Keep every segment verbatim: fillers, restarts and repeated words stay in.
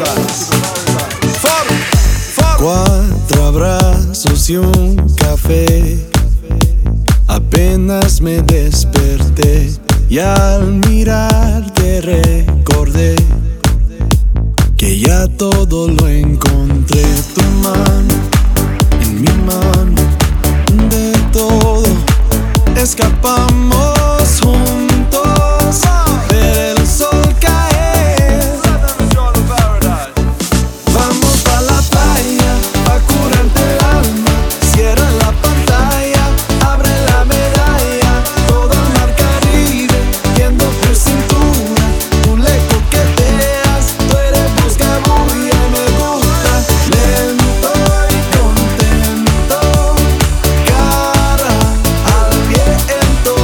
Cuatro abrazos y un café. Apenas me desperté y al mirarte recordé que ya todo lo encontré. Tu mano en mi mano, de todo escapamos juntos del sol caer. Vamos pa' la playa, pa' curarte el alma. Cierra la pantalla, abre la medalla. Todo el mar Caribe, viendo tu cintura. Tú le coqueteas, tú eres buscabulla y me gusta. Lento y contento, cara al viento.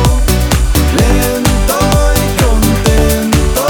Lento y contento,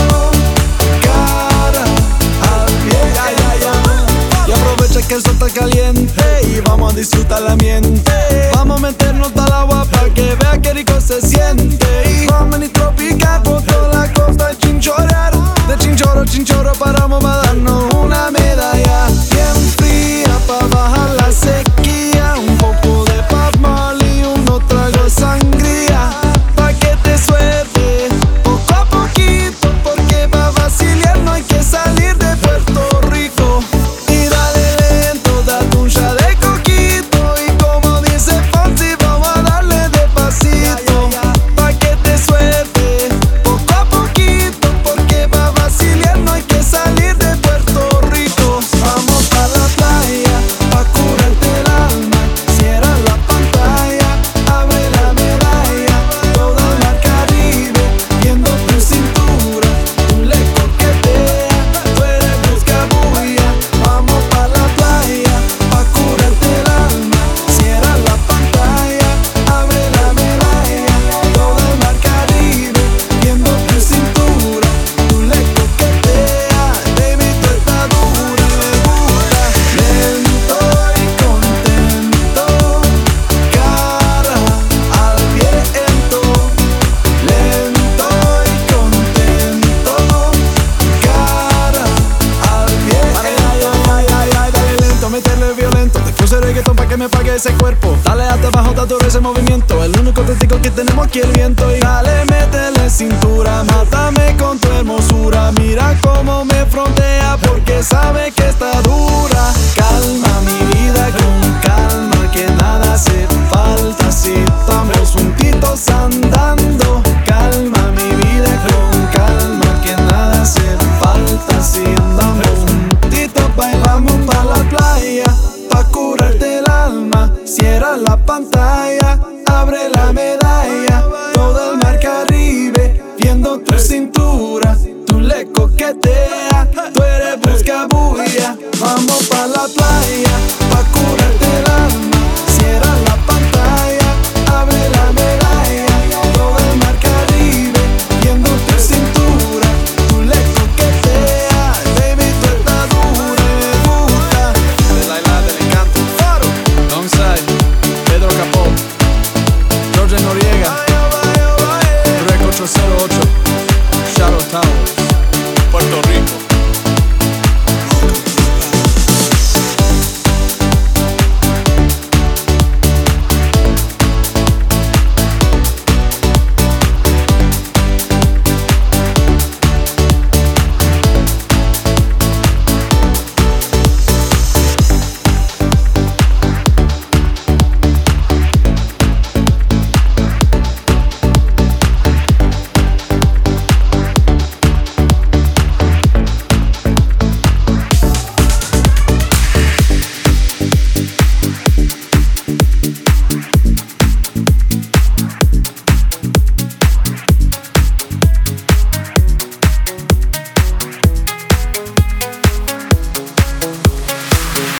cara al viento. Ya, ya, ya. Y aprovecha que el sol está caliente y vamos a disfrutar la mente. Vamos a meternos al agua para que vea que rico se siente. Y vamos a tropical por toda la costa de Chinchorro. De Chinchorro, Chinchorro paramos para darnos una medalla bien fría para bajar la sequía. Un poco de Pop Marley, unos tragos de sangría pa' que te suelte poco a poquito, porque pa' vacilar no hay que salir de Puerto Rico. Y dale lento, date un shot de coquito. Y como dice Fonsi, vamos a darle despacito pa' que te suelte poco a poquito, porque pa' vacilar no hay que salir de Puerto Rico. Vamos pa' la playa, pa' curarte el alma. Cierra la pantalla, abre la medalla. Todo el mar Caribe, viendo tu cintura. Tú le coqueteas, tú eres buscabulla. Vamos pa' la playa, pa' curarte el alma. Cierra la pantalla, abre la medalla. Todo el mar Caribe, viendo tu cintura. Tú le coqueteas, baby, tú estás dura y me gusta. Lento y contento, cara al viento. Lento y contento, cara al viento. Ay, ay, ay, ay, ay, dale lento, métele violento. Te puse reggaetón pa' que me pague ese cuerpo. Dale hasta abajo, dale ese movimiento. El único testigo que tenemos aquí el viento. Y dale, métele cintura, mátame con tu hermosura. Mira cómo me frontea porque sabe que está dura. Calma mi vida con calma, que nada hace falta si estamos juntitos andando. Calma mi vida con calma, que nada hace falta si andamos juntitos. Bailamos pa' la playa, pa' curarte el alma. Cierra la pantalla, abre la medalla. Todo el mar Caribe, viendo tu cintura. Tú le coqueteas, tú eres buscabulla. Vamos pa' la playa, pa' curarte